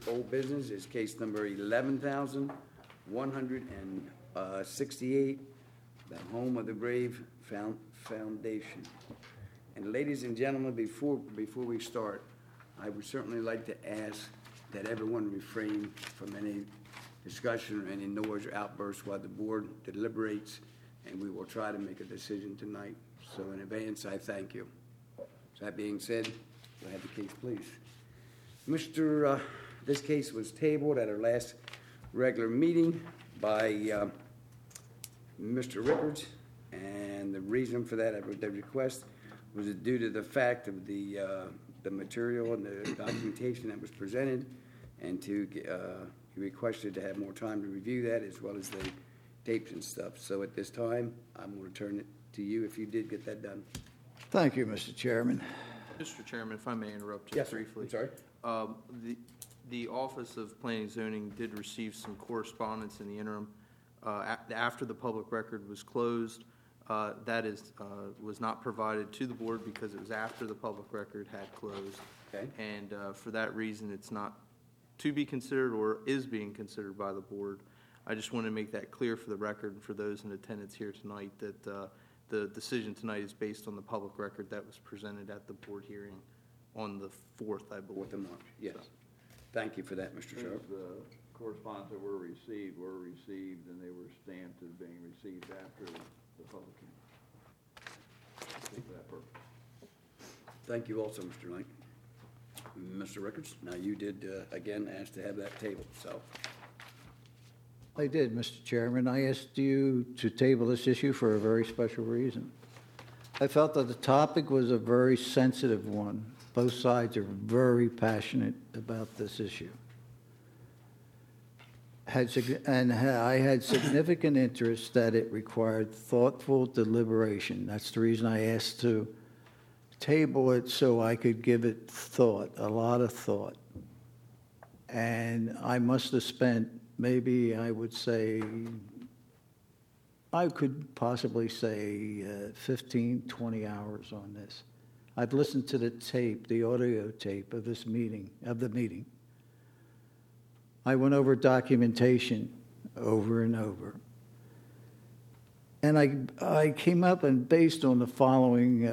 old business is case number 11,168, the Home of the Brave Foundation. And ladies and gentlemen, before we start, I would certainly like to ask that everyone refrain from any discussion or any noise or outbursts while the board deliberates, and we will try to make a decision tonight. So in advance, I thank you. So that being said, we'll have the case, please. This case was tabled at our last regular meeting by Mr. Rickards, and the reason for that, the request, was due to the fact of the material and the documentation that was presented, and he requested to have more time to review that as well as the tapes and stuff. So at this time, I'm going to turn it to you if you did get that done. Thank you, Mr. Chairman. Mr. Chairman, if I may interrupt you Yes, briefly. I'm sorry. The Office of Planning and Zoning did receive some correspondence in the interim. After the public record was closed, that was not provided to the board because it was after the public record had closed. Okay. And for that reason, it's not to be considered or is being considered by the board. I just want to make that clear for the record and for those in attendance here tonight that the decision tonight is based on the public record that was presented at the board hearing on the 4th, I believe. 4th of March, yes. So. Thank you for that, Mr. Sharp. The correspondence that were received, and they were stamped as being received after the public hearing. For that purpose. Thank you also, Mr. Knight. Mr. Rickards, now you did, again, ask to have that tabled, so. I did, Mr. Chairman. I asked you to table this issue for a very special reason. I felt that the topic was a very sensitive one. Both sides are very passionate about this issue. I had significant interest that it required thoughtful deliberation. That's the reason I asked to table it so I could give it thought, a lot of thought. And I must have spent, maybe I would say, I could possibly say 15, 20 hours on this. I've listened to the tape, the audio tape of this meeting, of the meeting. I went over documentation over and over. And I came up, and based on the following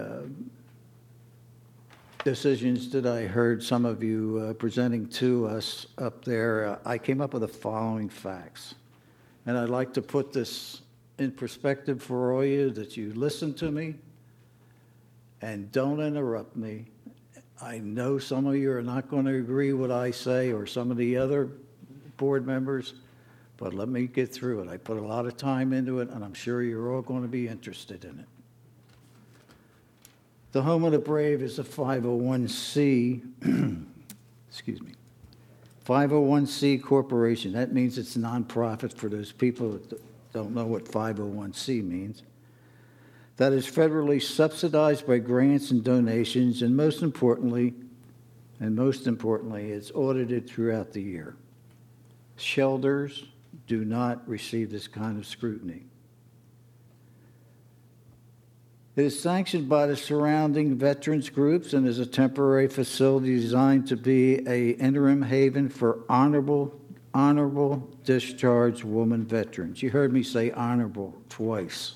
decisions that I heard some of you presenting to us up there, I came up with the following facts. And I'd like to put this in perspective for all you, that you listen to me and don't interrupt me. I know some of you are not going to agree with what I say, or some of the other board members, but let me get through it. I put a lot of time into it, and I'm sure you're all going to be interested in it. The Home of the Brave is a 501c, excuse me, 501c corporation. That means it's nonprofit for those people that don't know what 501c means. That is federally subsidized by grants and donations, and most importantly, it's audited throughout the year. Shelters do not receive this kind of scrutiny. It is sanctioned by the surrounding veterans groups and is a temporary facility designed to be an interim haven for honorable discharged women veterans. You heard me say honorable twice.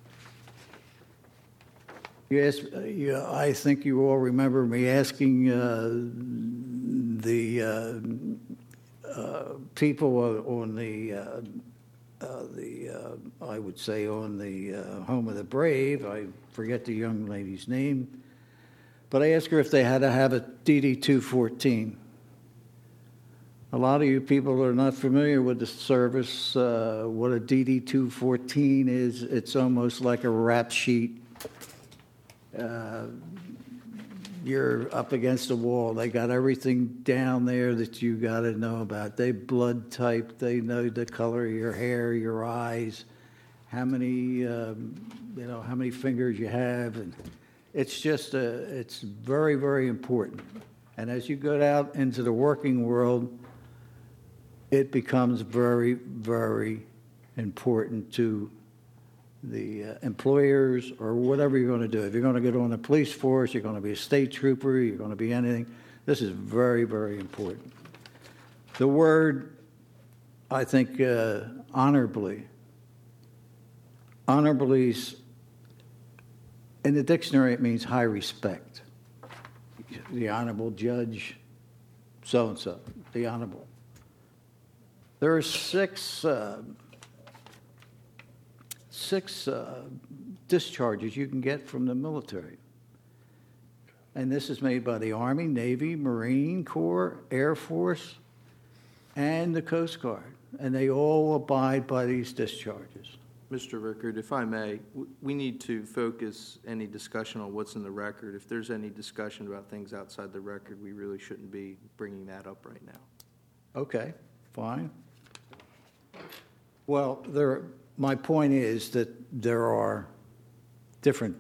I think you all remember me asking the people on I would say on the Home of the Brave. I forget the young lady's name, but I asked her if they had to have a DD-214. A lot of you people are not familiar with the service. What a DD-214 is, it's almost like a rap sheet. You're up against a wall. They got everything down there that you got to know about. They blood type. They know the color of your hair, your eyes, how many fingers you have, and it's just it's very, very important. And as you go out into the working world, it becomes very, very important to the employers or whatever you're going to do. If you're going to get on the police force, you're going to be a state trooper, you're going to be anything. This is very, very important. The word, I think, honorably. Honorably's, in the dictionary, it means high respect. The Honorable Judge so-and-so, the Honorable. There are six discharges you can get from the military. And this is made by the Army, Navy, Marine Corps, Air Force, and the Coast Guard. And they all abide by these discharges. Mr. Rickard, if I may, we need to focus any discussion on what's in the record. If there's any discussion about things outside the record, we really shouldn't be bringing that up right now. Okay, fine. Well, my point is that there are different,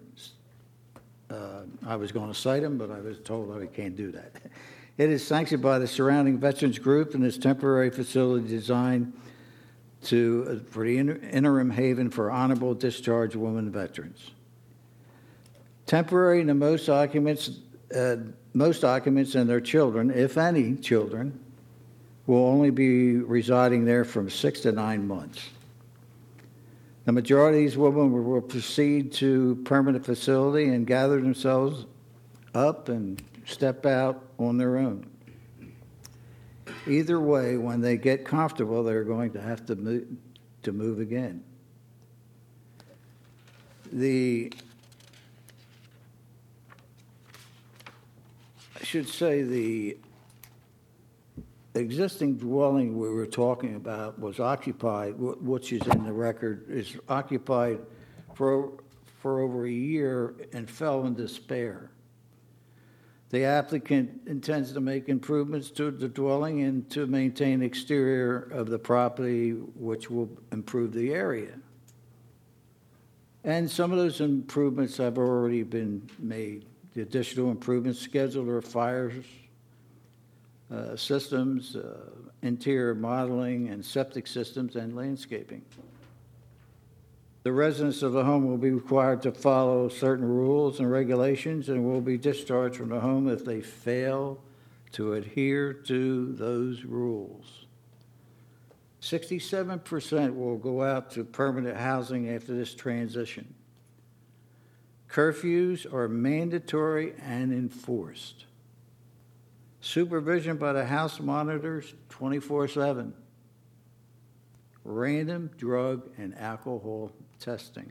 I was going to cite them, but I was told that we can't do that. It is sanctioned by the surrounding veterans group and is temporary facility designed for the interim haven for honorable discharge women veterans. Temporary to most occupants and their children, if any children, will only be residing there from 6 to 9 months. The majority of these women will proceed to permanent facility and gather themselves up and step out on their own. Either way, when they get comfortable, they're going to have to move again. I should say the existing dwelling we were talking about was occupied, which is in the record, is occupied for over a year and fell in despair. The applicant intends to make improvements to the dwelling and to maintain exterior of the property, which will improve the area. And some of those improvements have already been made. The additional improvements scheduled are fire systems, interior modeling, and septic systems, and landscaping. The residents of the home will be required to follow certain rules and regulations and will be discharged from the home if they fail to adhere to those rules. 67% will go out to permanent housing after this transition. Curfews are mandatory and enforced. Supervision by the house monitors 24/7. Random drug and alcohol testing.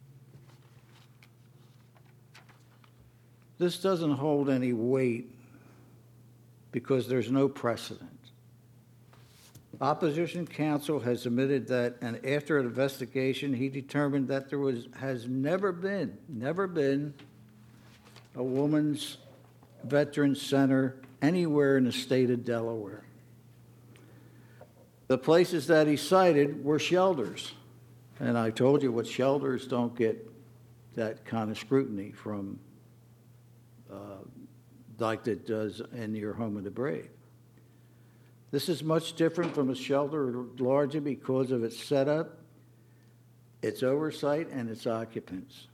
This doesn't hold any weight because there's no precedent. Opposition counsel has admitted that, and after an investigation, he determined that there has never been a women's veterans center anywhere in the state of Delaware. The places that he cited were shelters. And I told you what shelters don't get that kind of scrutiny from, like it does in your Home of the Brave. This is much different from a shelter largely because of its setup, its oversight, and its occupants.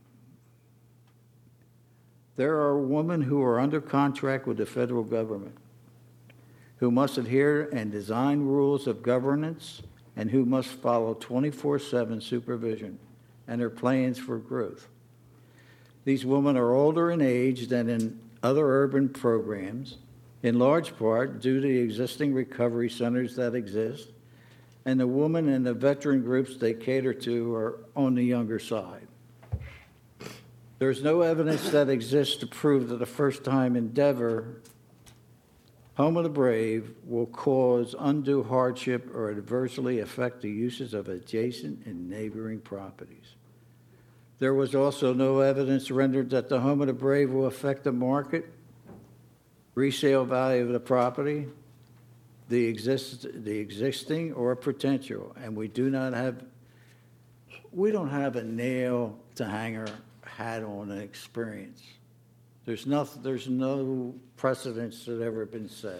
There are women who are under contract with the federal government who must adhere and design rules of governance and who must follow 24/7 supervision and their plans for growth. These women are older in age than in other urban programs, in large part due to the existing recovery centers that exist, and the women and the veteran groups they cater to are on the younger side. There's no evidence that exists to prove that a first-time endeavor, Home of the Brave, will cause undue hardship or adversely affect the uses of adjacent and neighboring properties. There was also no evidence rendered that the Home of the Brave will affect the market, resale value of the property, the existing or potential, and we don't have a nail to hang our hat on an experience. There's no precedents that have ever been set.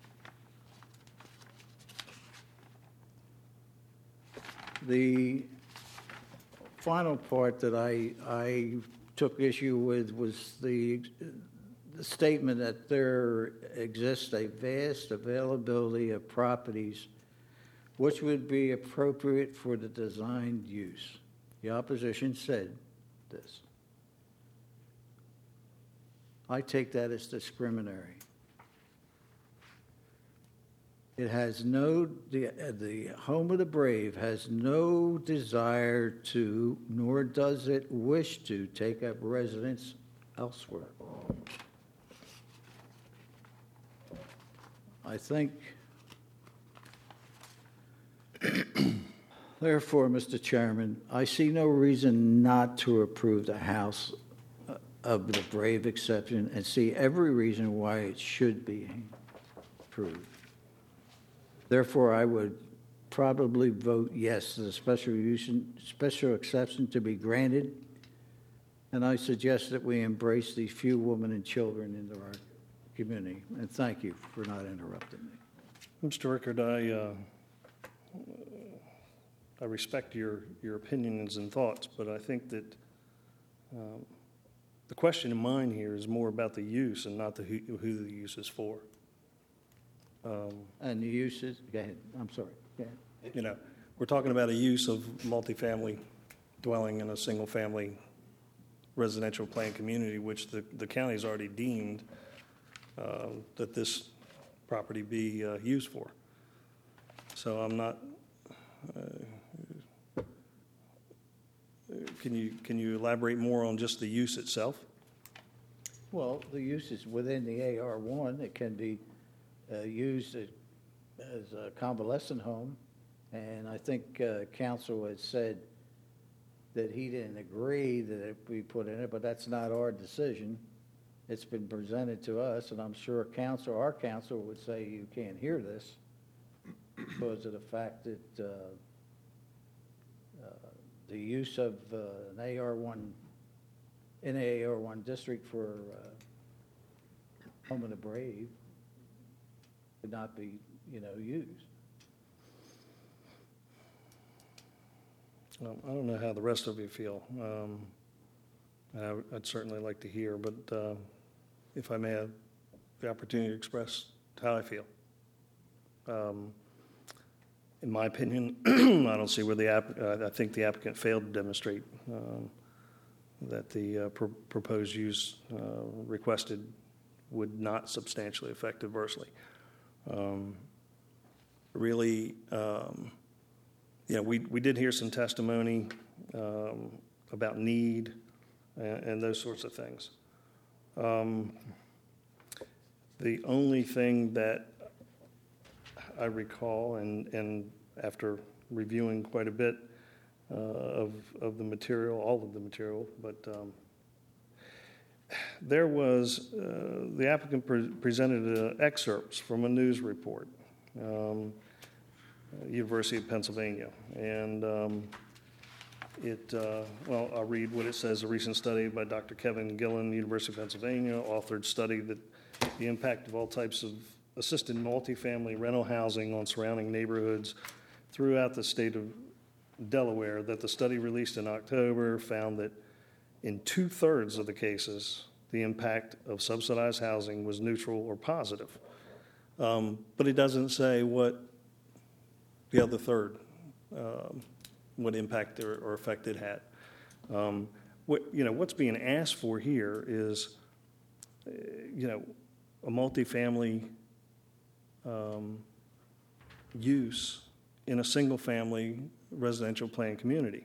The final part that I took issue with was the the statement that there exists a vast availability of properties which would be appropriate for the designed use. The opposition said this. I take that as discriminatory. It has the Home of the Brave has no desire to, nor does it wish to, take up residence elsewhere. I think, therefore, Mr. Chairman, I see no reason not to approve the House of the Brave exception and see every reason why it should be approved. Therefore, I would probably vote yes to the special exception to be granted, and I suggest that we embrace these few women and children into our community. And thank you for not interrupting me. Mr. Rickard, I respect your opinions and thoughts, but I think that the question in mind here is more about the use and not who the use is for. And the uses, go ahead, I'm sorry, go ahead. You know, we're talking about a use of multifamily dwelling in a single-family residential planned community, which the county's already deemed that this property be used for. So I'm not. Can you elaborate more on just the use itself? Well, the use is within the AR1. It can be used as a convalescent home, and I think council has said that he didn't agree that it be put in it, but that's not our decision. It's been presented to us, and I'm sure our council would say you can't hear this because of the fact that the use of an AR1 in an AR1 district for Home of the Brave could not be, used. Well, I don't know how the rest of you feel. I'd certainly like to hear, but if I may have the opportunity to express how I feel. In my opinion, I don't see where I think the applicant failed to demonstrate that the proposed use requested would not substantially affect adversely. Really, we did hear some testimony about need and those sorts of things. The only thing that I recall, and after reviewing quite a bit of the material, all of the material, but there was the applicant presented excerpts from a news report, University of Pennsylvania, and I'll read what it says. A recent study by Dr. Kevin Gillen, University of Pennsylvania, authored study that the impact of all types of assisted multifamily rental housing on surrounding neighborhoods throughout the state of Delaware, that the study released in October found that in 2/3 of the cases, the impact of subsidized housing was neutral or positive. But it doesn't say what the other third, what impact or effect it had. What's being asked for here is, a multifamily use in a single-family residential planned community.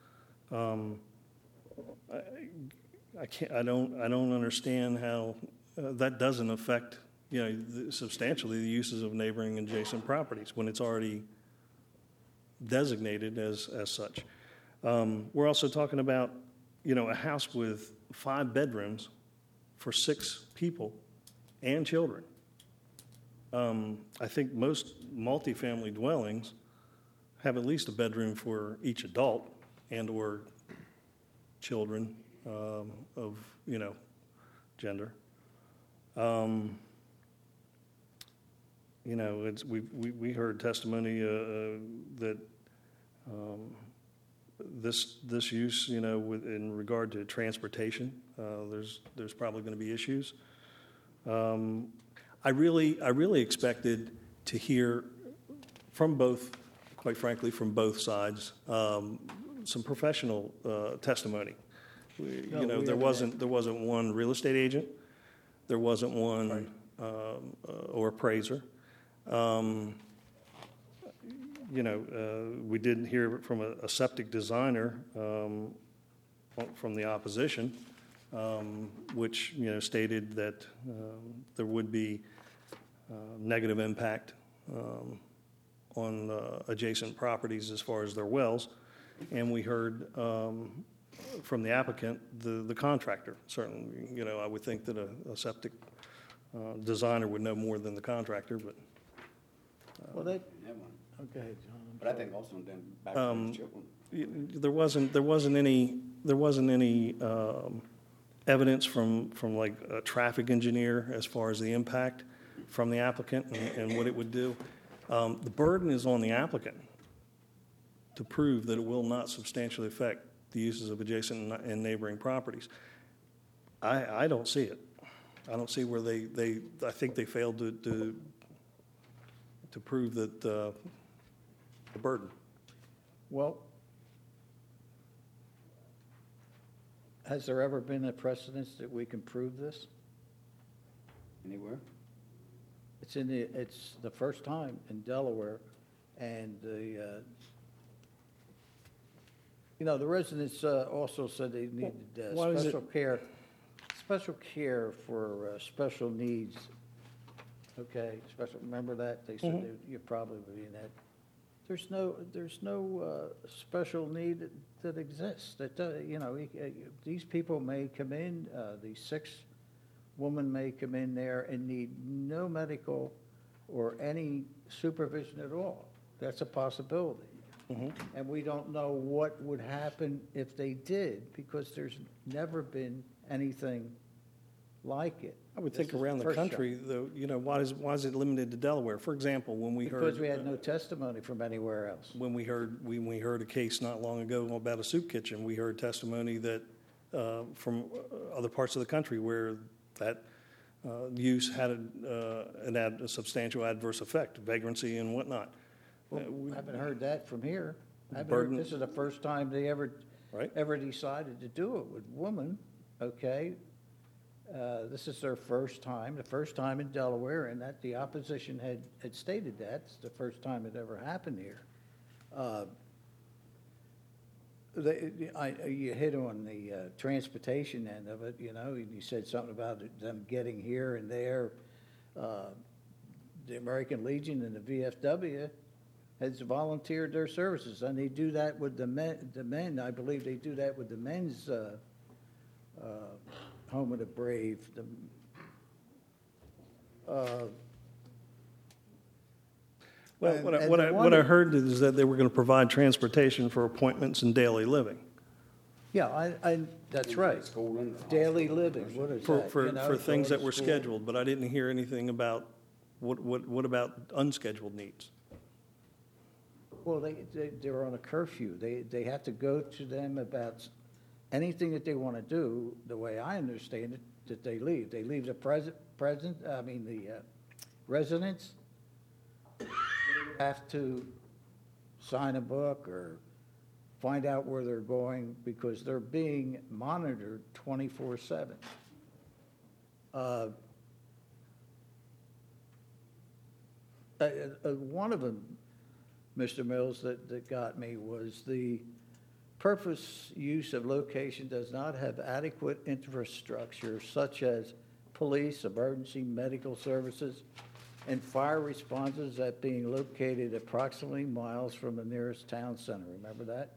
I don't understand how that doesn't affect substantially the uses of neighboring adjacent properties when it's already designated as such. We're also talking about a house with 5 bedrooms for 6 people and children. I think most multifamily dwellings have at least a bedroom for each adult and or children of gender. We heard testimony that this use, in regard to transportation, there's probably going to be issues. I really expected to hear from both, quite frankly, from both sides, some professional testimony. There wasn't one real estate agent, there wasn't one or appraiser. We did hear from a septic designer from the opposition, which stated that there would be negative impact on adjacent properties as far as their wells, and we heard from the applicant, the contractor. Certainly, I would think that a septic designer would know more than the contractor, but Well, that, Have one. okay, John. But I think also then back to the children. there wasn't any evidence from like a traffic engineer as far as the impact from the applicant and what it would do. The burden is on the applicant to prove that it will not substantially affect the uses of adjacent and neighboring properties. I don't see it. I don't see where I think they failed to prove that the burden. Well, has there ever been a precedence that we can prove this? Anywhere? It's the first time in Delaware, and the residents also said they needed why is it- special care for special needs. Okay, remember that? They said you'd probably be in that. There's no special need that exists. These people may come in, these 6 women may come in there and need no medical or any supervision at all. That's a possibility. And we don't know what would happen if they did, because there's never been anything like it. I would This think is around the first shot. country, though, why is it limited to Delaware? For example, when we heard Because we had no testimony from anywhere else. when we heard a case not long ago about a soup kitchen, we heard testimony that from other parts of the country where that use had a substantial adverse effect, vagrancy and whatnot. I haven't heard that from here. Burden- This is the first time they ever Right. decided to do it with women, okay? This is their first time in Delaware, and that the opposition had stated that. It's the first time it ever happened here. You hit on the transportation end of it, you said something about them getting here and there. The American Legion and the VFW has volunteered their services, and they do that with the men. I believe they do that with the men's Home of the Brave. Well, And what the I one that- heard is that they were going to provide transportation for appointments and daily living. Yeah, that's right. School and the Daily hospital. living, what is For, that? for, You know, for things going that were to school. scheduled, but I didn't hear anything about, what about unscheduled needs? Well, they're on a curfew. They have to go to them about anything that they want to do, the way I understand it, that they leave. They leave the residents have to sign a book or find out where they're going, because they're being monitored 24/7. One of them, Mr. Mills, that got me was the purpose, use of location does not have adequate infrastructure such as police, emergency medical services, and fire responses that being located approximately miles from the nearest town center. Remember that?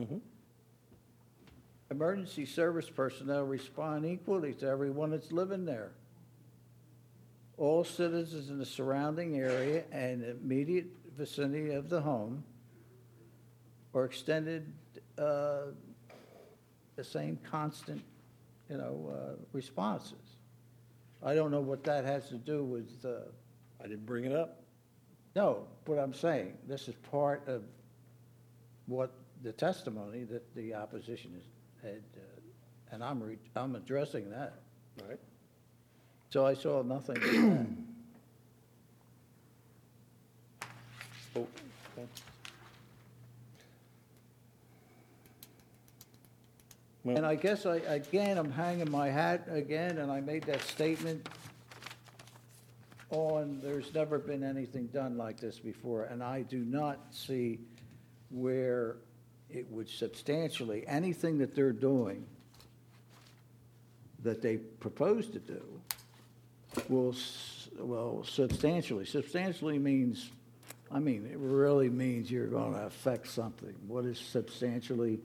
Emergency service personnel respond equally to everyone that's living there. All citizens in the surrounding area and immediate vicinity of the home or extended the same constant, responses. I don't know what that has to do with, I didn't bring it up. no, but I'm saying, this is part of what the testimony that the opposition had, and I'm addressing that. Right. So I saw nothing in that. Oh, okay. Well, And I guess I'm hanging my hat again, and I made that statement on, there's never been anything done like this before, and I do not see where it would substantially, anything that they're doing, that they propose to do, will substantially means, I mean, it really means you're going to affect something. What is substantially?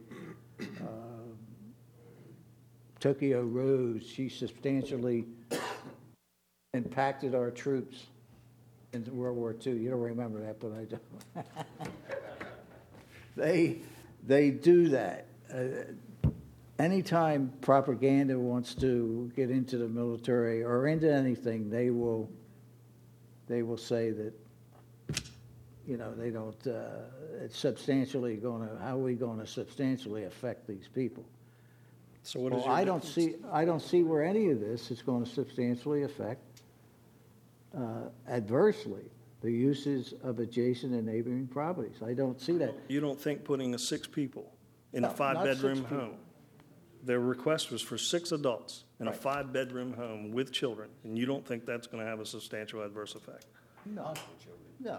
Tokyo Rose, she substantially impacted our troops in World War II. You don't remember that, but I do. They do that. Anytime propaganda wants to get into the military or into anything, they will say that, you know, they don't, it's substantially going to, how are we going to substantially affect these people? So what is Well, your? I don't see where any of this is going to substantially affect adversely the uses of adjacent and neighboring properties. I don't see that. You don't think putting 6 people in No, a not 5-bedroom 6 people. home? Their request was for 6 adults in a Right. 5-bedroom home with children, and you don't think that's going to have a substantial adverse effect? No, no.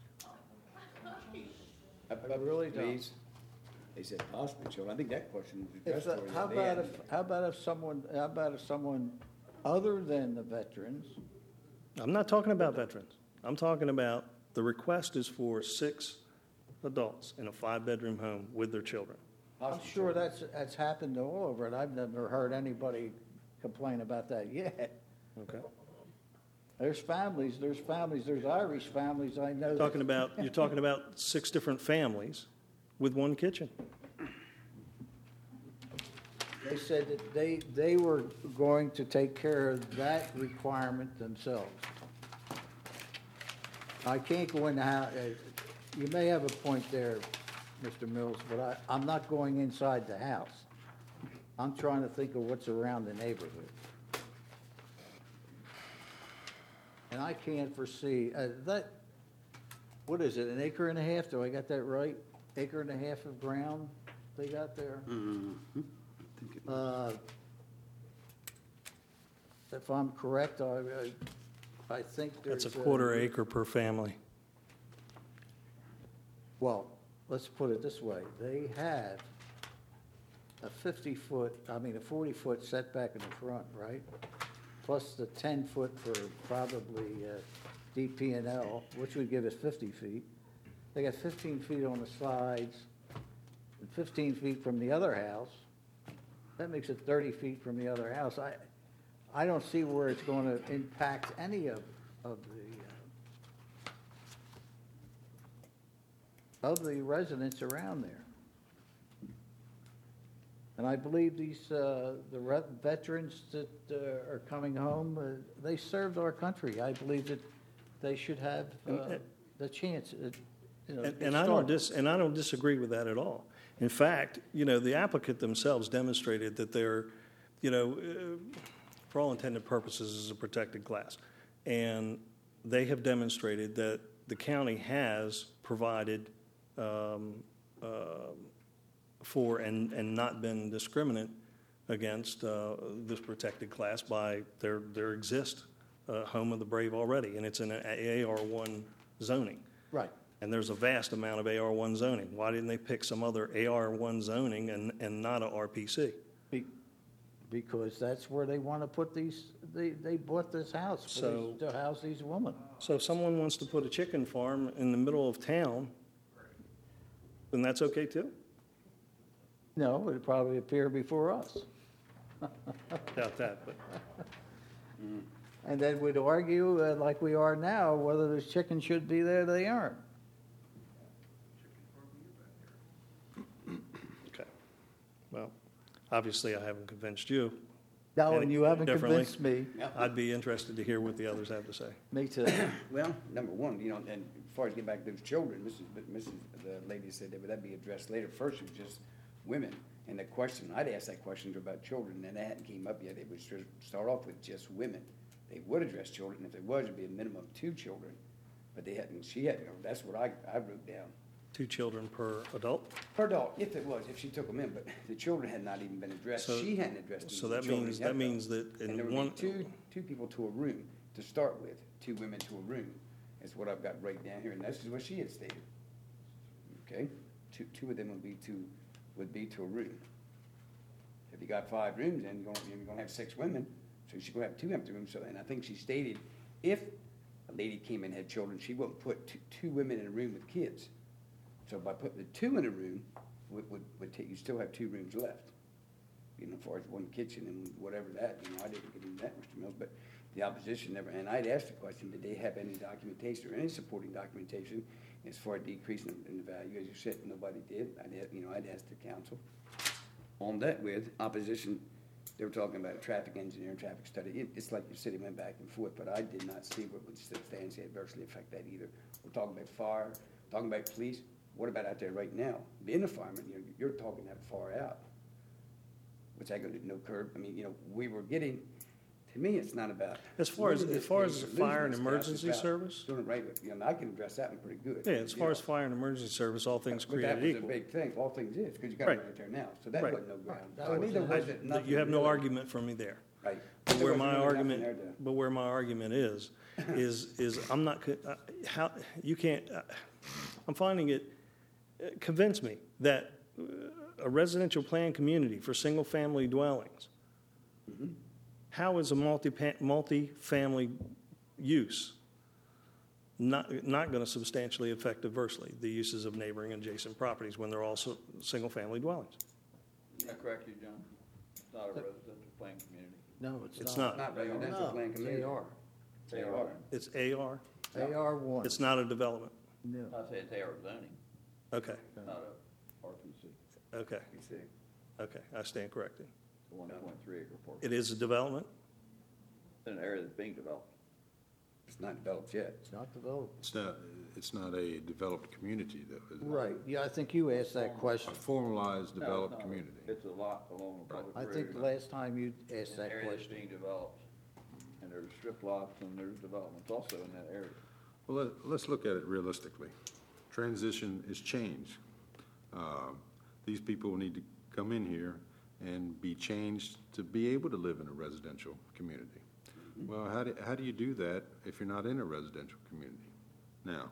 I really don't. Please. They said possible children. I think that question was If, addressed for you. how about if someone other than the veterans, I'm not talking about veterans. I'm talking about the request is for 6 adults in a 5-bedroom home with their children. I'm sure that's happened all over it. I've never heard anybody complain about that yet. Okay. There's families, there's Irish families I know. You're talking about 6 different families with 1 kitchen. They said that they were going to take care of that requirement themselves. I can't go in the house, you may have a point there, Mr. Mills, but I'm not going inside the house. I'm trying to think of what's around the neighborhood. And I can't foresee, what is it, 1.5 acres? Do I got that right? 1.5 acres of ground they got there? If I'm correct, I think there's. That's a 1/4 acre per family. Well, let's put it this way. They have a 40-foot setback in the front, right? Plus the 10-foot for probably DP&L, which would give us 50 feet. They got 15 feet on the sides and 15 feet from the other house. That makes it 30 feet from the other house. I don't see where it's going to impact any of the residents around there. And I believe the veterans that are coming home, they served our country. I believe that they should have the chance. And I don't disagree with that at all. In fact, the applicant themselves demonstrated that they're, for all intended purposes, is a protected class. And they have demonstrated that the county has provided for and not been discriminant against this protected class by their home of the brave already, and it's in an AR1 zoning. Right. And there's a vast amount of AR1 zoning. Why didn't they pick some other AR1 zoning and not a RPC? Because that's where they want to put these, they bought this house to house these women. So if someone wants to put a chicken farm in the middle of town, then that's okay too? No, it would probably appear before us. Doubt that, but And then we'd argue, like we are now, whether those chickens should be there, they aren't. okay. Well, obviously I haven't convinced you. No, and you haven't Differently. convinced me. I'd be interested to hear what the others have to say. Me too. Well, number one, and as far as getting back to those children, the lady said that would that be addressed later. First, it was just women. And the question, I'd asked that question about children, and that hadn't came up yet. It was to start off with just women. they would address children. If there was, it'd be a minimum of 2 children. But they hadn't, she had, that's what I wrote down. 2 children per adult? Per adult, if she took them in, but the children had not even been addressed. So- She hadn't addressed So the that children means, yet, that though. means that And there in would be one, two people to a room to start with, 2 women to a room, is what I've got right down here, and this is what she had stated. Okay, two of them would be to a room. If you got 5 rooms, then you're gonna have 6 women, so she's gonna have 2 empty rooms, so, and I think she stated, if a lady came in and had children, she wouldn't put two women in a room with kids. So by putting the 2 in a room, would take, you still have 2 rooms left. You know, as far as 1 kitchen and whatever that, I didn't get into that, Mr. Mills, but the opposition never, and I'd asked the question, did they have any documentation or any supporting documentation as far as decreasing in the value? As you said, nobody did. I'd asked the council. On that with opposition, they were talking about a traffic engineer and traffic study. It's like the city went back and forth, but I did not see what would substantially adversely affect that either. We're talking about fire, talking about police. What about out there right now? Being a fireman, you're talking that far out. What's that gonna do? No curb? We were getting, to me, it's not about. as far as losing fire and this stuff, it's emergency about service? Doing it right, I can address that one pretty good. Yeah, as far as fire and emergency service, all things But that created was a equal. big thing, all things is, because you got it Right. right there now, so that Right. wasn't no ground. That To me, was there a- wasn't nothing. You have no really- argument from me there. Right. But There where wasn't my really nothing argument, there to- but where my argument is I'm not, how, you can't, I'm finding it, convince me that a residential planned community for single-family dwellings, how is a multi-family use not going to substantially affect adversely the uses of neighboring adjacent properties when they're also single-family dwellings? Can I correct you, John? It's not a residential plan community. No, It's not. Not residential plan community. They are. It's AR. AR1. It's not a development. No. I say it's AR zoning, Okay, not a RPC, okay, You see. okay. I stand corrected. the 1.3 acre parcel. It is a development? In an area that's being developed. It's not developed yet. It's not developed. It's not a developed community, though, is it? Right, yeah, I think you asked that A question. formalized, No, developed it's not. community. It's a lot along a public I road. think the last time you asked in an that area that's question. being developed, and there's strip lots and there's developments also in that area. Well, let's look at it realistically. Transition is change. These people need to come in here and be changed to be able to live in a residential community. Well, how do you do that if you're not in a residential community? Now,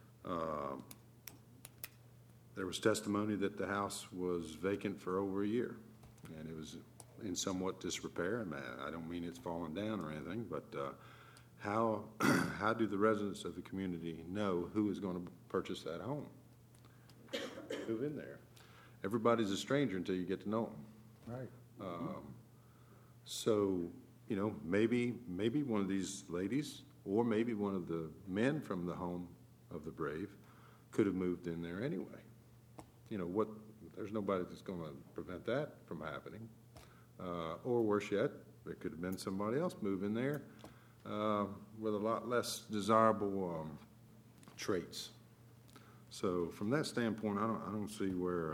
there was testimony that the house was vacant for over a year, and it was in somewhat disrepair. And I don't mean it's fallen down or anything, but how do the residents of the community know who is going to purchase that home? Move in there. Everybody's a stranger until you get to know them. Right. So, maybe one of these ladies, or maybe one of the men from the Home of the Brave could have moved in there anyway. There's nobody that's going to prevent that from happening. Or worse yet, there could have been somebody else move in there with a lot less desirable traits. So from that standpoint, I don't see where,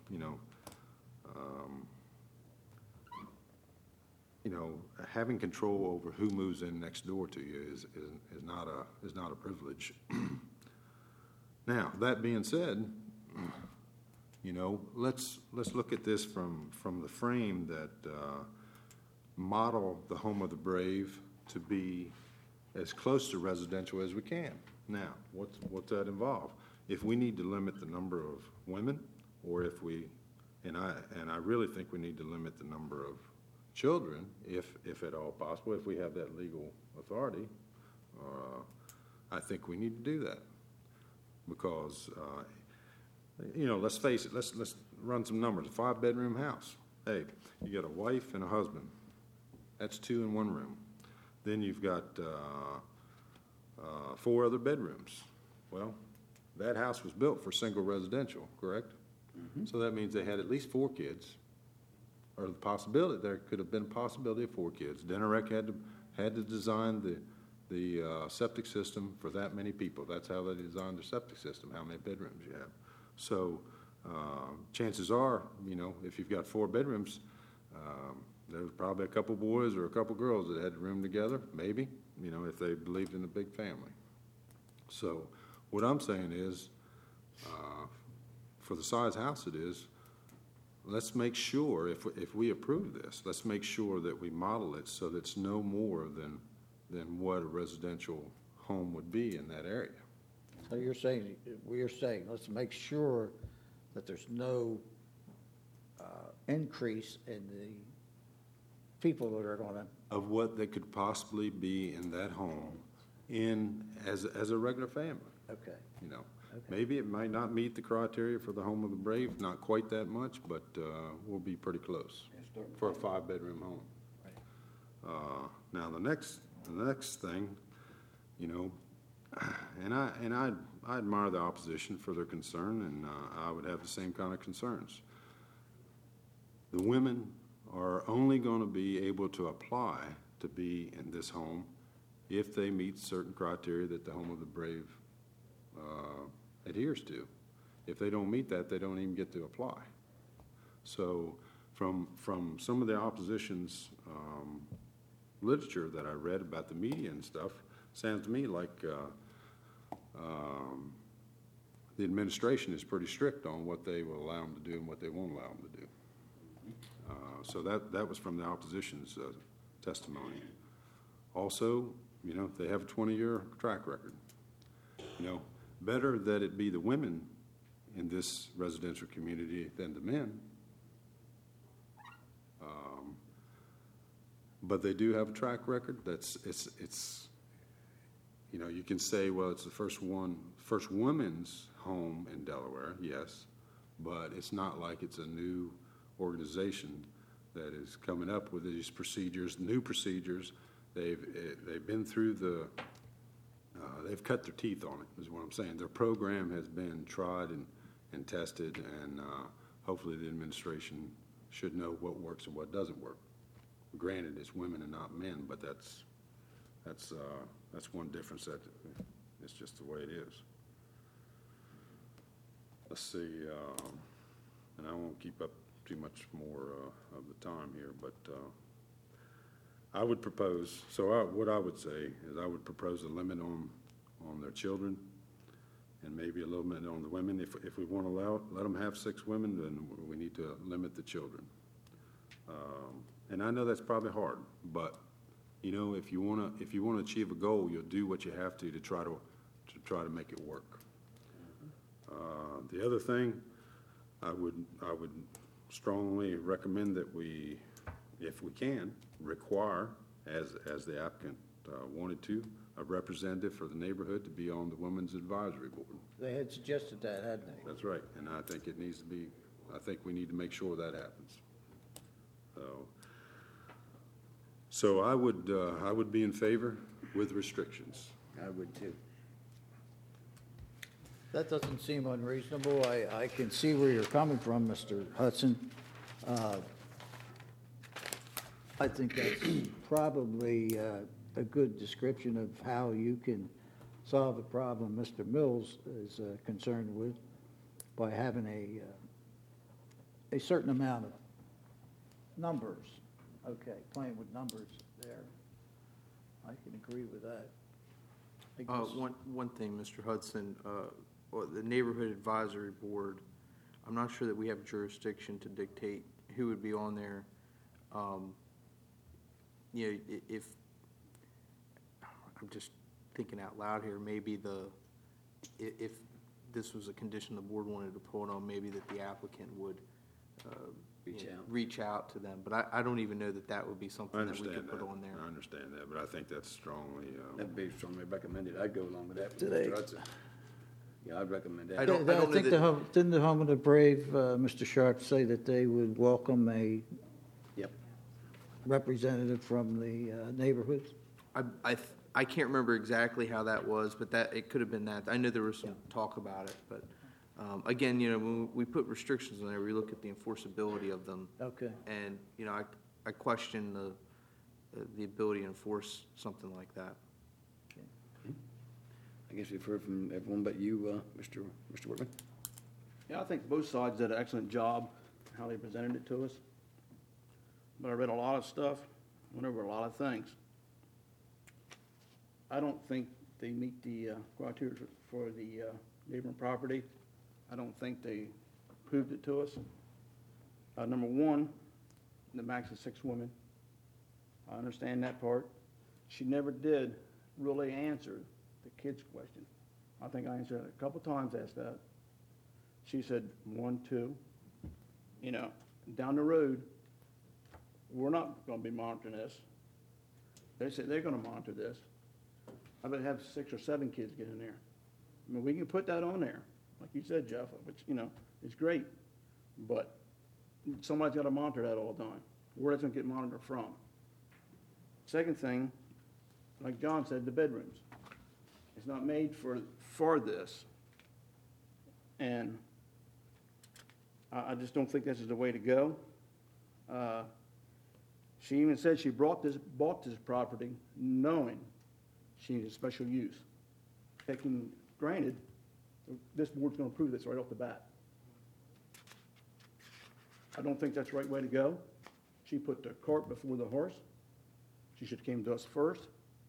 having control over who moves in next door to you is not a privilege. Now, that being said, let's look at this from the frame that model the Home of the Brave to be as close to residential as we can. Now, what's that involve? If we need to limit the number of women, or if we, and I really think we need to limit the number of children, if at all possible, if we have that legal authority, I think we need to do that. Because, let's face it, let's run some numbers. A 5-bedroom house. Hey, you got a wife and a husband. That's 2 in 1 room. Then you've got 4 other bedrooms. Well, that house was built for single residential, correct? Mm-hmm. So that means they had at least 4 kids, or the possibility, there could have been a possibility of 4 kids. Denarec had to design the septic system for that many people. That's how they designed their septic system, how many bedrooms you have. So chances are, if you've got 4 bedrooms, there was probably a couple boys or a couple girls that had to room together, maybe, if they believed in a big family. So what I'm saying is, for the size house it is, let's make sure, if we approve this, let's make sure that we model it so that it's no more than what a residential home would be in that area. So we're saying, let's make sure that there's no increase in the people that are gonna, Of what they could possibly be in that home as a regular family. okay. Maybe it might not meet the criteria for the home of the brave, not quite that much, but we'll be pretty close for a 5-bedroom home. Now, the next thing, and I admire the opposition for their concern, and I would have the same kind of concerns. The women are only going to be able to apply to be in this home if they meet certain criteria that the home of the brave adheres to. If they don't meet that, they don't even get to apply. So from some of the opposition's literature that I read about the media and stuff, sounds to me like the administration is pretty strict on what they will allow them to do and what they won't allow them to do. So that was from the opposition's testimony. Also, they have a 20-year track record. Better that it be the women in this residential community than the men. But they do have a track record. You can say, well, it's the first woman's home in Delaware, yes, but it's not like it's a new organization that is coming up with these procedures, new procedures. They've been through they've cut their teeth on it, is what I'm saying. Their program has been tried and tested, and hopefully the administration should know what works and what doesn't work. Granted, it's women and not men, but that's one difference. That it's just the way it is. Let's see, and I won't keep up too much more of the time here, but I would propose. So what I would say is I would propose a limit on their children, and maybe a little bit on the women. If we want to let them have 6 women, then we need to limit the children. And I know that's probably hard, but if you want to achieve a goal, you'll do what you have to try to make it work. The other thing, I would strongly recommend that we, if we can, require, as the applicant wanted to, a representative for the neighborhood to be on the Women's Advisory Board. They had suggested that, hadn't they? That's right, and I think it needs to be. I think we need to make sure that happens. So I would be in favor with restrictions. I would too. That doesn't seem unreasonable. I can see where you're coming from, Mr. Hudson. I think that's probably a good description of how you can solve the problem Mr. Mills is concerned with by having a certain amount of numbers. Okay, playing with numbers there. I can agree with that. I guess- One thing, Mr. Hudson, the Neighborhood Advisory Board, I'm not sure that we have jurisdiction to dictate who would be on there. If, I'm just thinking out loud here, maybe if this was a condition the board wanted to put on, maybe that the applicant would reach out to them. But I don't even know that would be something that we could put on there. I understand that, but I think that's strongly. That'd be strongly recommended. I'd go along with that. Today. Mr. Hudson. Yeah, I'd recommend that. I don't know think that- didn't the Home of the Brave, Mr. Sharp, say that they would welcome a Yep. representative from the neighborhoods? I can't remember exactly how that was, but it could have been that. I know there was some talk about it, but again, when we put restrictions on there, we look at the enforceability of them. Okay. And, I question the ability to enforce something like that. I guess we've heard from everyone but you, Mr. Workman. Yeah, I think both sides did an excellent job how they presented it to us. but I read a lot of stuff, went over a lot of things. I don't think they meet the criteria for the neighboring property. I don't think they proved it to us. Number one, the max is 6 women. I understand that part. She never did really answer the kids' question. I think I answered it a couple times, asked that. She said 1, 2. You know, down the road, we're not going to be monitoring this. They said they're going to monitor this. I better have 6 or 7 kids get in there. I mean, we can put that on there, like you said, Jeff, which, you know, is great. But somebody's got to monitor that all the time. Where that's going to get monitored from. Second thing, like John said, the bedrooms. It's not made for this. And I just don't think this is the way to go. She even said she bought this property knowing she needed special use. Taking granted, this board's going to approve this right off the bat. I don't think that's the right way to go. She put the cart before the horse. She should have came to us first.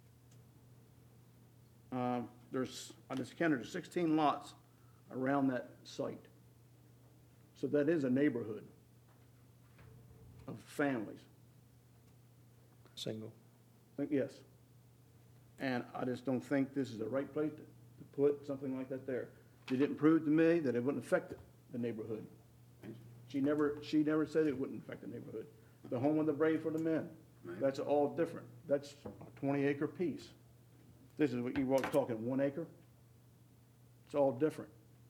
I just counted, there's 16 lots around that site. So that is a neighborhood of families. Single. Yes. And I just don't think this is the right place to put something like that there. She didn't prove to me that it wouldn't affect the neighborhood. She never said it wouldn't affect the neighborhood. The home of the brave for the men, that's all different. That's a 20-acre piece. This is what you were talking, 1 acre? It's all different.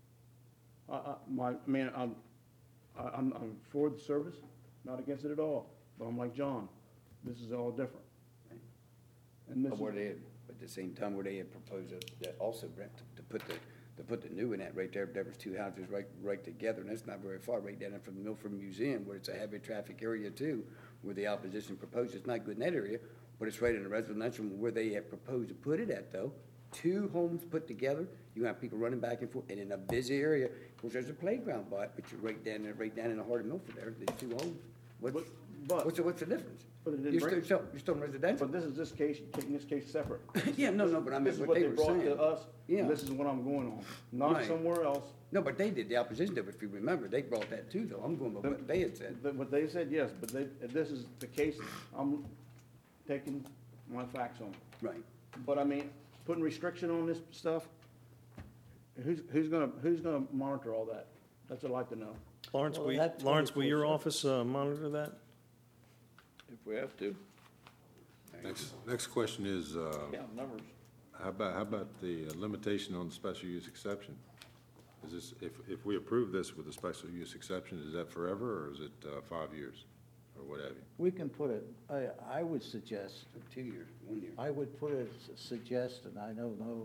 I'm for the service, not against it at all, but I'm like John, this is all different. And this But at the same time, where they had proposed that also, Brent, to put the new in that right there, there was 2 houses right together, and that's not very far, right down from the Milford Museum, where it's a heavy traffic area too, where the opposition proposed. It's not good in that area, but it's right in the residential where they have proposed to put it at, though. 2 homes put together, you have people running back and forth, and in a busy area, of course, there's a playground by it, but you're right down in the heart of Milford there, there's 2 homes. What's the difference? But it didn't You're still residential. But this is taking this case separate. Yeah, no, but I mean, This is what what they they were brought saying. to us, Yeah. and this is what I'm going on, not Right. somewhere else. No, but they did, the opposition did, if you remember, they brought that too, though. I'm going by what they had said. What they said, yes, but if this is the case, I'm taking my facts on. Right. But I mean, putting restriction on this stuff, who's gonna monitor all that? That's what I'd like to know. Lawrence, Well, will that your 24/7. office monitor that? If we have to. Next question is, Count numbers. how about the limitation on the special use exception? Is this, if we approve this with a special use exception, is that forever, or is it 5 years, or what have you? We can put it, I would suggest, 2 years, 1 year. I would put a suggestion, I don't know,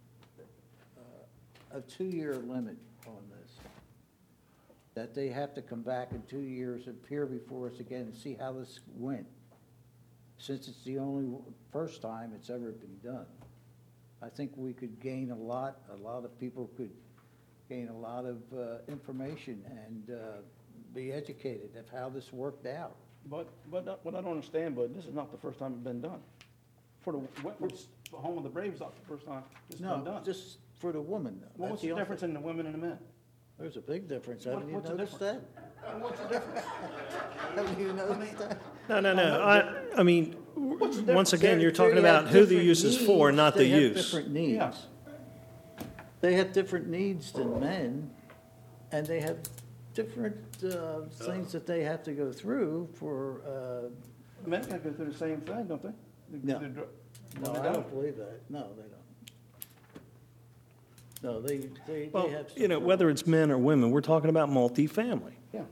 a 2-year limit on this. That they have to come back in 2 years, appear before us again, and see how this went. Since it's the only first time it's ever been done. I think we could gain a lot of people could gain a lot of information and be educated of how this worked out. But what I don't understand, but this is not the first time it's been done. For the Wentworth's Home of the Brave is not the first time it's been No, done. just for the woman. Well, what's the difference in the women and the men? There's a big difference, haven't you What's the noticed that? What's the difference? Haven't you noticed that? No. I mean, once again, They're- you're talking they have about who the different use is for, needs. not the They have use. different needs. Yeah. They have different needs than men, and they have different things that they have to go through for, Men gotta go through the same thing, don't they? No. They no, I don't believe that. No, they don't. No, they Well, have. whether it's men or women, we're talking about multifamily. Yeah.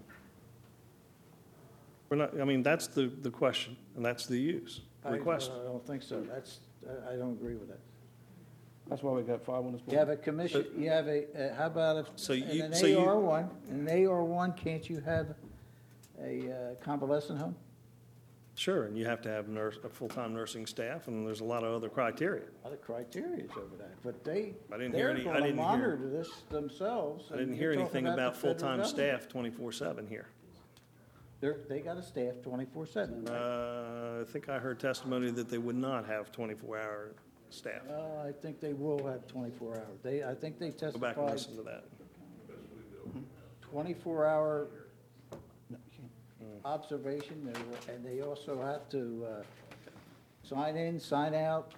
We're not, I mean, that's the question, and that's the use request. I don't think so. I don't agree with that. That's why we got 5 on this board. You have a commission, you have how about if, So in you- an so you- AR1, can't you have a convalescent home? Sure, and you have to have a full-time nursing staff, and there's a lot of other criteria. A lot of criteria over that, but I didn't hear they're any- I going to didn't hear- monitor this themselves. I didn't and hear you're talking anything the about federal full-time government. staff 24/7 here. They got a staff 24/7. I think I heard testimony that they would not have 24-hour staff. I think they will have 24 hours. I think they Go back and testified listen to that. 24-hour observation, and they also have to sign in, sign out.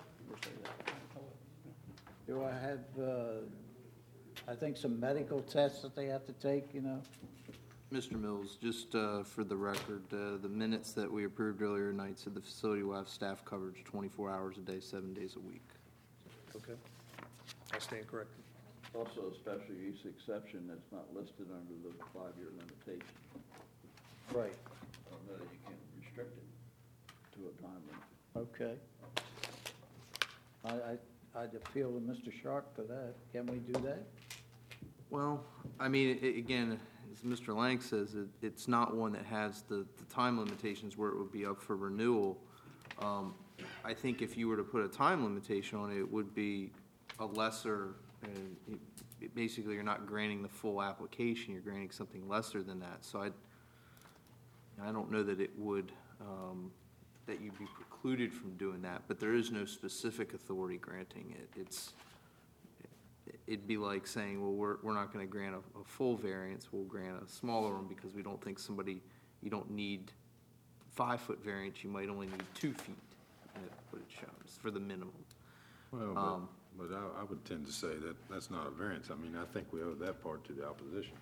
Do I have, I think, some medical tests that they have to take, you know? Mr. Mills, just for the record, the minutes that we approved earlier tonight said the facility will have staff coverage 24 hours a day, 7 days a week. Okay. I stand corrected. Also a special use exception that's not listed under the 5-year limitation. Right. I don't know that you can restrict it to a time limit. Okay. I'd appeal to Mr. Sharp for that. Can we do that? Well, I mean, again, as Mr. Lang says, it's not one that has the time limitations where it would be up for renewal. I think if you were to put a time limitation on it, it would be a lesser, basically you're not granting the full application, you're granting something lesser than that. So I don't know that it would, that you'd be precluded from doing that, but there is no specific authority granting it. It'd be like saying, well, we're not going to grant a full variance, we'll grant a smaller one because we don't think you don't need 5-foot variance, you might only need 2 feet, what it shows, for the minimum. Well, but I would tend to say that that's not a variance. I mean, I think we owe that part to the opposition.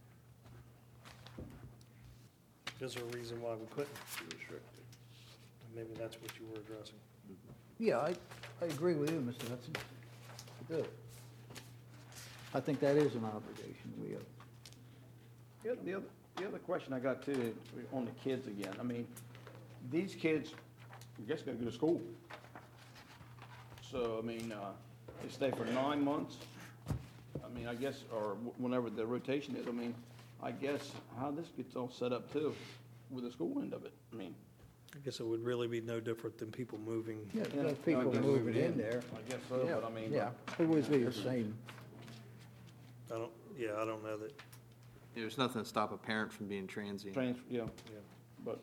Is there a reason why we couldn't restrict it? Maybe that's what you were addressing. Yeah, I agree with you, Mr. Hudson. I do. I think that is an obligation we owe. The other question I got too, on the kids again, I mean, these kids, I guess, gotta go to school. So, I mean, they stay for 9 months, I mean, I guess, or whenever the rotation is, I mean, I guess how this gets all set up too, with the school end of it, I mean. I guess it would really be no different than people moving. Yeah, there's people moving in there. I guess so, but I mean. Yeah, it would be the same. I don't know that. There's nothing to stop a parent from being transient. Yeah, but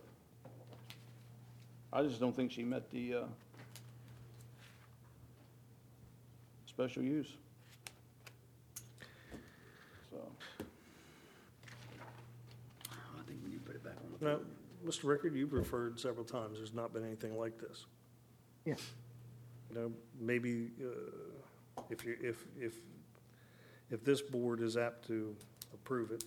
I just don't think she met the special use. So, I think we need to put it back on the No, floor. Mr. Rickard, you've referred several times, there's not been anything like this. Yeah. You know, maybe if this board is apt to approve it,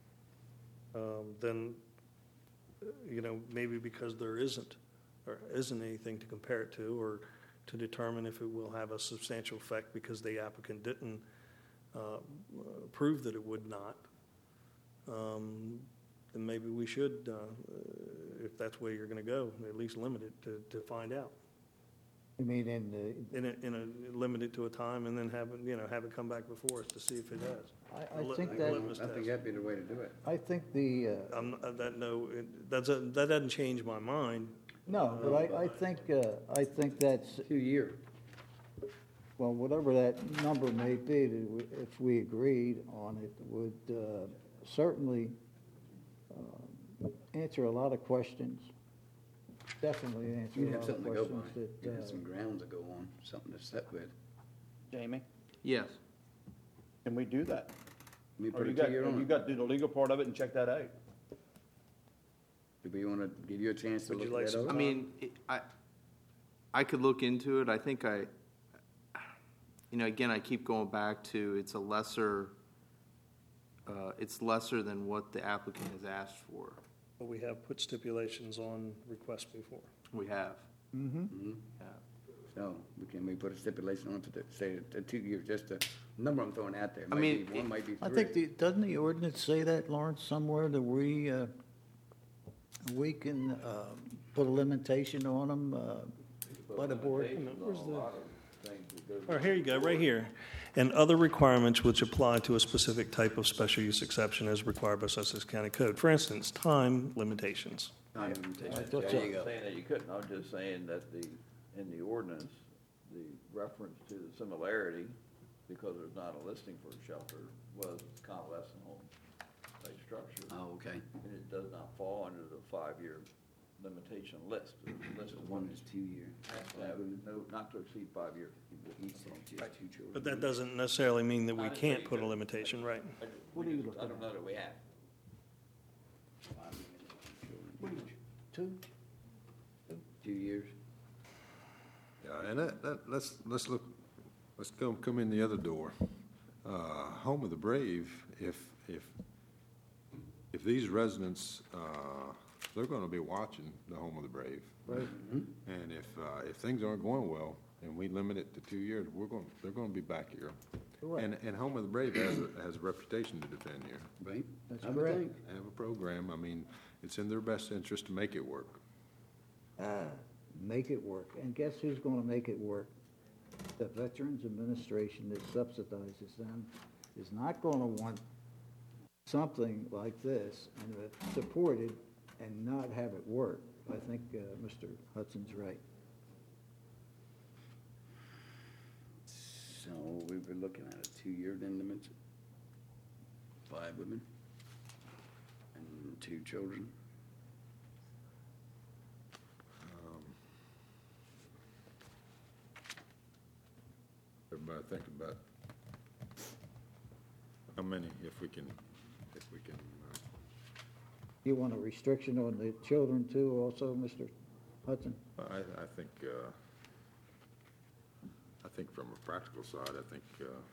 then, you know, maybe because there isn't anything to compare it to, or to determine if it will have a substantial effect because the applicant didn't prove that it would not, then maybe we should, if that's where you're going to go, at least limit it to find out. You mean in Limit it to a time and then have it come back before us to see if it has. I think I that, think that'd be the way to do it. I think the, That doesn't change my mind. no, but I think that's, 2 years. well, whatever that number may be, if we agreed on it, would certainly answer a lot of questions. Definitely answer You'd a have lot of something to go by. questions You'd have that, some grounds to go on, something to set with. Jamie, Yes. can we do that? We Or put a you got, 2 year on you it. got to do the legal part of it and check that out? Do we want to give you a chance to Would you look like that some- over? I mean, I could look into it. I think again, I keep going back to it's lesser than what the applicant has asked for. But we have put stipulations on requests before. We have. Mhm. Yeah. So, we put a stipulation on it for, say, 2 years, just a number I'm throwing out there. I Might mean, be one, might be I three. think, doesn't the ordinance say that, Lawrence, somewhere, that we can put a limitation on them by the board? Where's the- A lot of things that go. All right, here you go, right here. And other requirements which apply to a specific type of special use exception as required by Sussex County Code. For instance, time limitations. Time limitation. That's There it. you go. Saying that you couldn't, I'm just saying that in the ordinance, the reference to the similarity, because there's not a listing for a shelter, was convalescent home type structure. Oh, okay. And it does not fall under the 5-year limitation list. The list of One one is 2 year. has to have no, not to exceed 5 years. He said just 2 children. But that doesn't necessarily mean that I we didn't say can't you put a could. limitation, right? What are you I looking don't at? know that we have. 5 women What and are 2 you, 2? 2 years. Yeah, and let's look, let's come in the other door. Home of the Brave, if these residents, they're gonna be watching the Home of the Brave. Right. And if things aren't going well and we limit it to 2 years, they're gonna be back here. Correct. And Home of the Brave has a reputation to defend here. Right? That's I would correct. think. They have a program, I mean, it's in their best interest to make it work. Make it work. And guess who's gonna make it work? The Veterans Administration that subsidizes them is not gonna want something like this and support it and not have it work. I think Mr. Hudson's right. So we were looking at a 2-year then limit. 5 women and 2 children. Everybody think about how many, if we can, You want a restriction on the children too also, Mr. Hudson? I think from a practical side, I think,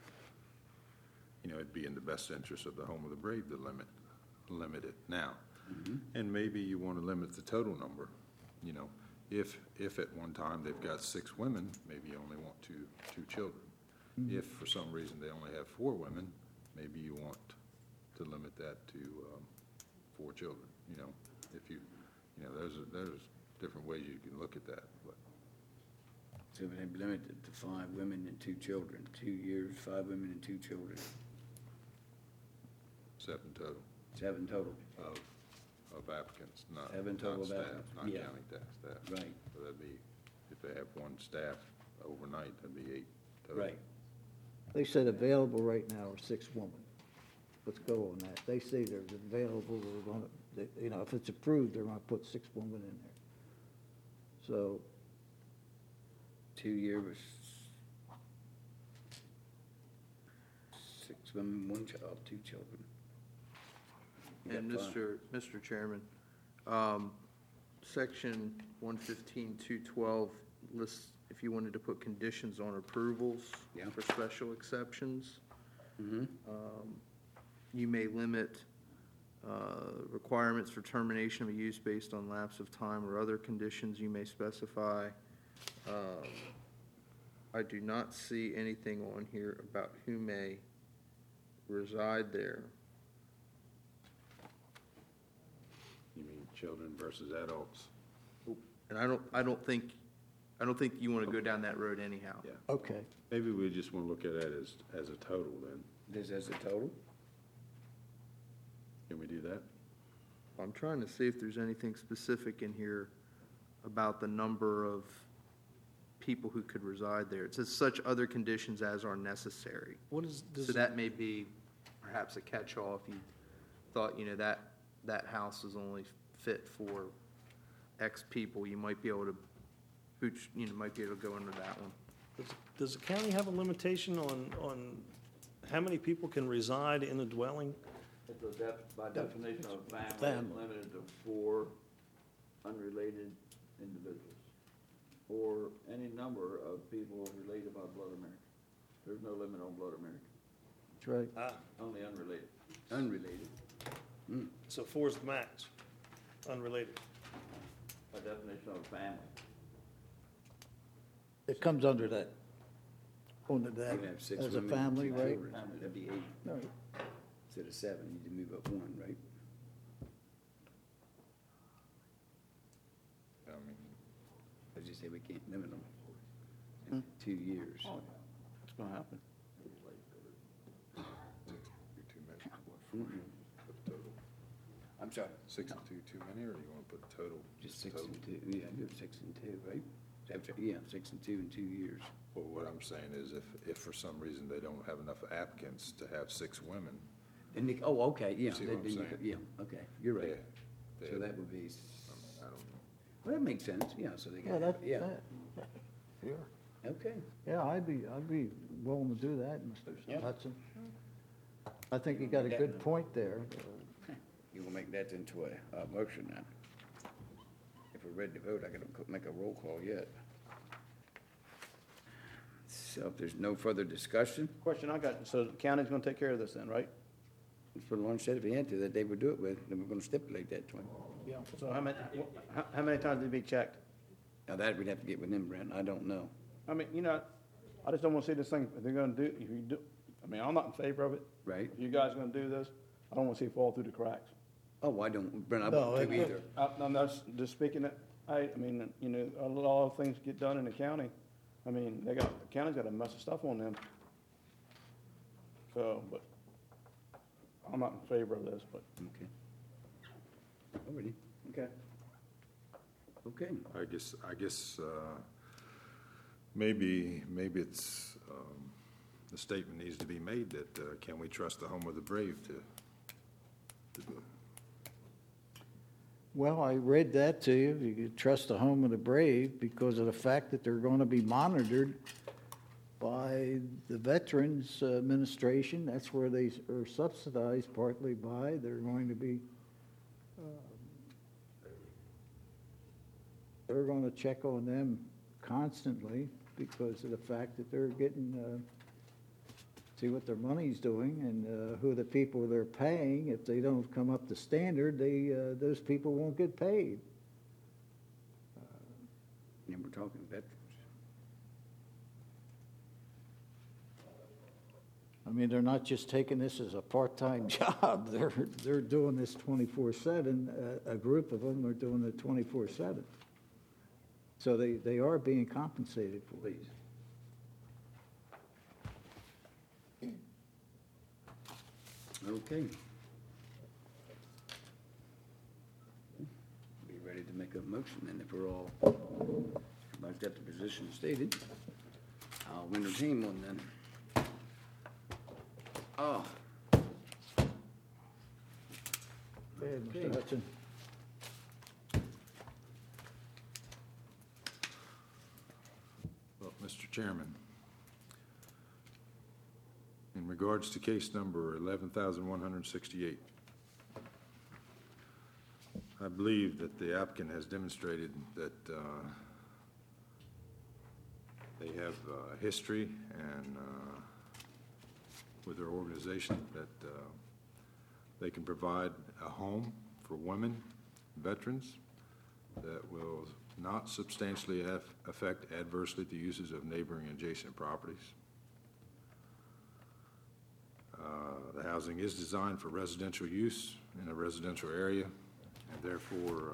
it'd be in the best interest of the Home of the Brave to limit it now. And maybe you want to limit the total number, if at one time they've got 6 women, maybe you only want two children. If for some reason they only have 4 women, maybe you want to limit that to 4 children, if you, there's different ways you can look at that, but. So it would be limited to 5 women and 2 children. 2 years, 5 women and 2 children. 7 total 7 total. of applicants, not 7 total not of staff, applicants, not yeah. counting staff. Right. So that'd be, if they have 1 staff overnight, that'd be 8 total. Right. They said available right now are 6 women. Let's go on that. They say they're available, they're gonna, if it's approved, they're gonna put 6 women in there. So 2 year was 6 women, 1 child, 2 children. You And got 5. Mr. Chairman, Section 115-212 lists if you wanted to put conditions on approvals Yeah. for special exceptions. Mhm. You may limit requirements for termination of a use based on lapse of time or other conditions you may specify. I do not see anything on here about who may reside there. You mean children versus adults? And I don't think you want to go down that road anyhow. Yeah. okay, Maybe we just want to look at it as a total then. This as a total? Can we do that? I'm trying to see if there's anything specific in here about the number of people who could reside there. It says such other conditions as are necessary. What is, So that may be perhaps a catch-all if you thought, that house is only fit for X people, you might be able to might be able to go under that one. does the county have a limitation on how many people can reside in a dwelling? It's by definition of family, Family. limited to 4 unrelated individuals, or any number of people related by blood or marriage. There's no limit on blood or marriage, that's right. only unrelated. Unrelated. So 4 is the max, unrelated. By definition of a family. It comes under that, under You that, can have 6 as a women and family, 2 right? children. That'd be 8. No, Instead of 7, you need to move up 1, right? I mean, I just say we can't limit them. In 2 years. It's gonna happen. you're too many. Mm-mm. Put total. I'm sorry. 6 and 2 too many, or you want to put total? Just 6 total? and 2. Yeah, do it 6 and 2, right? Yeah, 6 and 2 in 2 years. Well, what I'm saying is if for some reason they don't have enough applicants to have 6 women, And okay, yeah. See what I'm then you saying? could- Yeah, okay, you're right. So that would be, I don't know. well, that makes sense, yeah, so they Yeah, can, that, yeah, yeah, okay. I'd be willing to do that, Yep. Mr. Hudson. I think you got a good point there. You will make that into a motion now. If we're ready to vote, I gotta make a roll call yet. So if there's no further discussion, Question I got, so the county's gonna take care of this then, right? for the one set if he had to, that they would do it with, then we're gonna stipulate that to him. Yeah. So how many times did it be checked? Now that we'd have to get with him, Brent, I don't know. I mean, I just don't wanna see this thing, if they're gonna do, if you do, I mean, I'm not in favor of it. Right? If you guys gonna do this, I don't wanna see it fall through the cracks. Oh, I don't, Brent, I No, won't do it- either. I'm just speaking it, I mean, a lot of things get done in the county. I mean, the county's got a mess of stuff on them. So, but I'm not in favor of this, but. Okay. Already, Okay. okay. I guess, maybe it's, the statement needs to be made that, can we trust the home of the brave to do it? Well, I read that to you. You could trust the home of the brave because of the fact that they're going to be monitored by the Veterans Administration. That's where they are subsidized partly by. They're going to be, they're going to check on them constantly because of the fact that they're getting, see what their money's doing and who the people they're paying. If they don't come up to standard, those people won't get paid. And we're talking veterans. I mean, they're not just taking this as a part-time job. They're doing this 24/7. A group of them are doing it 24/7. So they are being compensated for it. Please. Okay. Be ready to make a motion, and if we're all, everybody's got the position stated, I'll entertain one then. Oh, Go ahead, Mr. Hudson. Well, Mr. Chairman, in regards to case number 11,168, I believe that the applicant has demonstrated that they have a history and with their organization that they can provide a home for women, veterans, that will not substantially affect adversely the uses of neighboring adjacent properties. The housing is designed for residential use in a residential area, and therefore,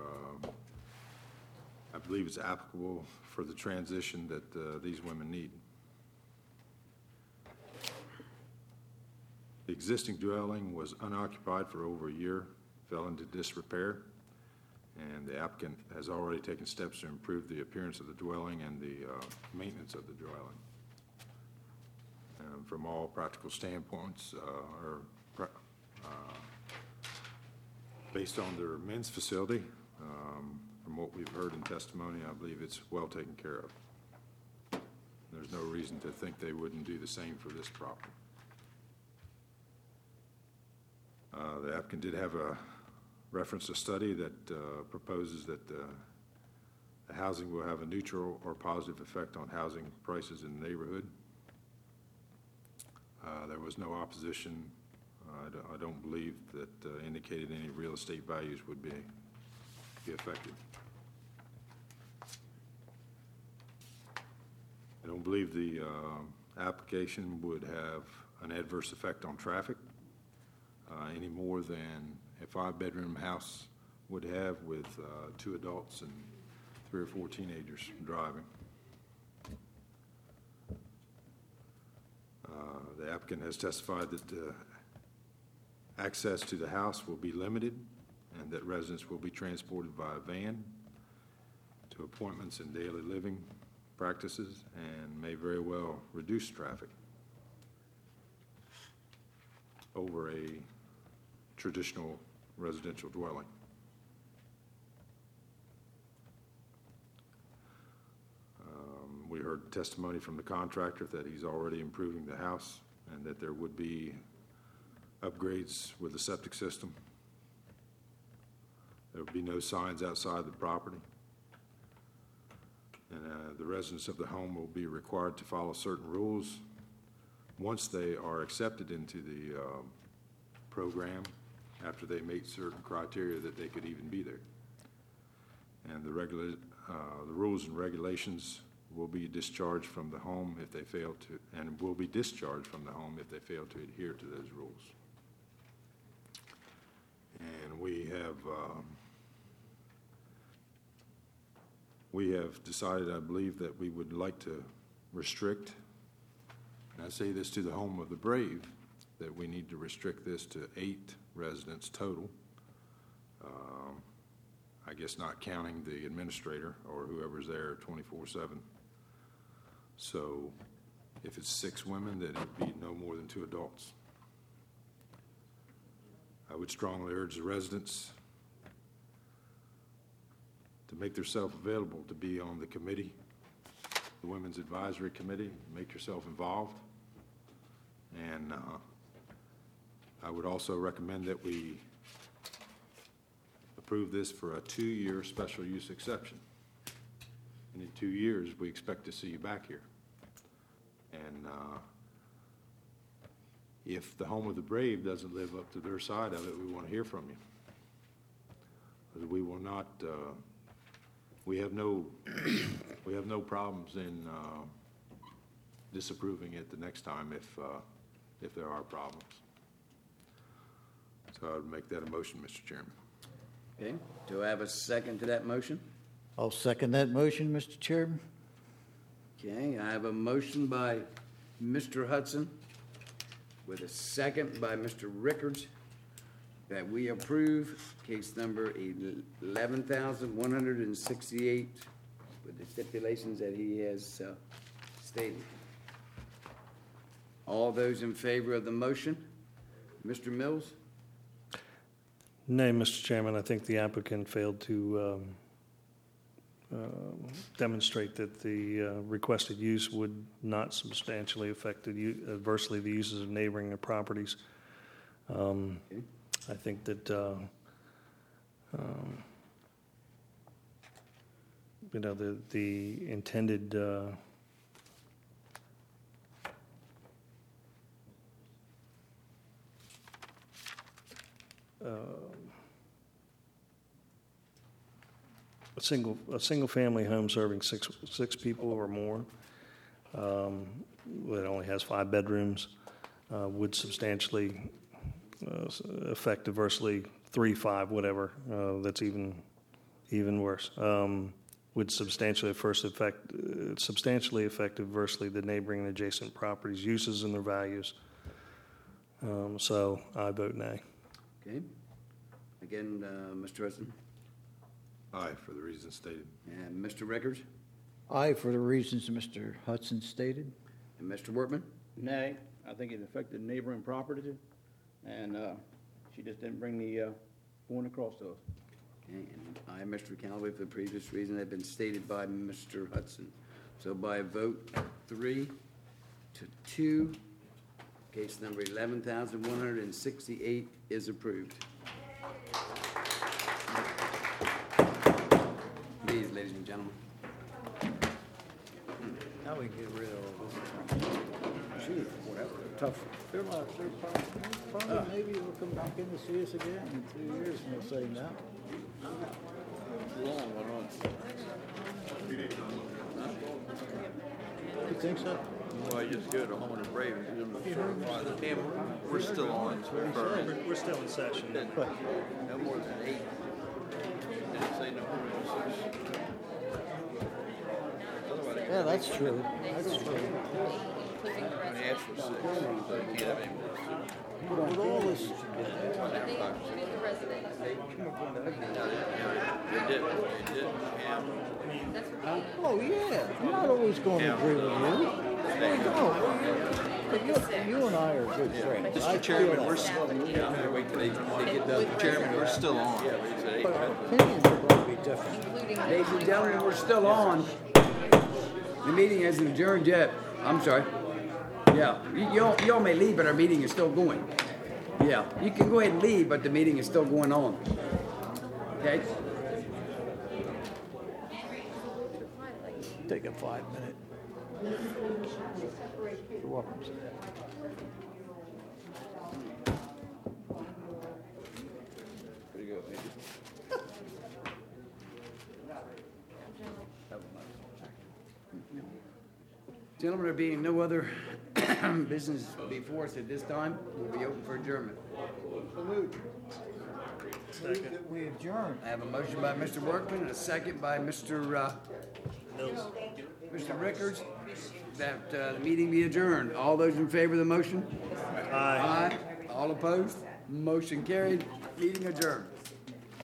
I believe it's applicable for the transition that these women need. The existing dwelling was unoccupied for over a year, fell into disrepair, and the applicant has already taken steps to improve the appearance of the dwelling and the maintenance of the dwelling. From all practical standpoints, based on their men's facility, from what we've heard in testimony, I believe it's well taken care of. There's no reason to think they wouldn't do the same for this property. The applicant did have a reference a study that proposes that the housing will have a neutral or positive effect on housing prices in the neighborhood. There was no opposition. I don't believe that indicated any real estate values would be affected. I don't believe the application would have an adverse effect on traffic any more than a 5-bedroom house would have with 2 adults and 3 or 4 teenagers driving. The applicant has testified that access to the house will be limited and that residents will be transported by a van to appointments and daily living practices and may very well reduce traffic over a traditional residential dwelling. heard testimony from the contractor that he's already improving the house and that there would be upgrades with the septic system. There would be no signs outside the property. And the residents of the home will be required to follow certain rules. Once they are accepted into the program, after they meet certain criteria that they could even be there. And the rules and regulations will be discharged from the home if they fail to, and will be discharged from the home if they fail to adhere to those rules. And we have decided, I believe, that we would like to restrict, and I say this to the Home of the Brave, that we need to restrict this to 8 residents total. I guess not counting the administrator or whoever's there 24/7. So if it's 6 women, then it'd be no more than 2 adults. I would strongly urge the residents to make themselves available to be on the committee, the Women's Advisory Committee. Make yourself involved. And I would also recommend that we approve this for a 2-year special use exception. And in 2 years, we expect to see you back here. And if the Home of the Brave doesn't live up to their side of it, we want to hear from you. Because we will not, we have no problems in disapproving it the next time if there are problems. So I would make that a motion, Mr. Chairman. Okay, do I have a second to that motion? I'll second that motion, Mr. Chairman. Okay, I have a motion by Mr. Hudson with a second by Mr. Rickards that we approve case number 11,168 with the stipulations that he has stated. All those in favor of the motion? Mr. Mills? Nay, Mr. Chairman, I think the applicant failed to demonstrate that the requested use would not substantially affect adversely the uses of neighboring properties. I think that the intended a single family home serving six people or more that only has 5 bedrooms would substantially affect adversely 3, 5, whatever. That's even worse. Would substantially affect adversely the neighboring and adjacent properties' uses and their values. So I vote nay. Okay. Again, Mr. Hudson Aye, for the reasons stated. and Mr. Rickards Aye, for the reasons Mr. Hudson stated. and Mr. Workman. Nay, I think it affected neighboring property, and she just didn't bring the point across to us. Okay, and I, Mr. Callaway, for the previous reason that had been stated by Mr. Hudson. So by a vote 3-2, case number 11,168 is approved. Please, ladies and gentlemen. Now we get rid of all Gee, whatever, tough. this. Maybe we'll come back in to see us again in 2 years and we'll say no. You think so? Well, I just go to Home of the Brave and give them the And we're still on. We're still in session. no more than 8. Didn't say no more than 6. Otherwise, Yeah, that's true. That's true. they asked for 6, so they can't have any more. With all this, No, they didn't. oh, yeah, I'm not always going to agree with you. But you and I are good friends. Mr. Chairman, we're still on. But our opinions are going to be different. Ladies and gentlemen, we're still on. The meeting hasn't adjourned yet. I'm sorry. Yeah, you all may leave, but our meeting is still going. Yeah, you can go ahead and leave, but the meeting is still going on. Okay? Take a 5-minute. You're welcome. Pretty good, maybe. Gentlemen, there being no other business before us at this time, we'll be open for adjournment. We adjourn. I have a motion by Mr. Workman and a second by Mr. Rickards that the meeting be adjourned. All those in favor of the motion? Aye. All opposed? Motion carried. Meeting adjourned.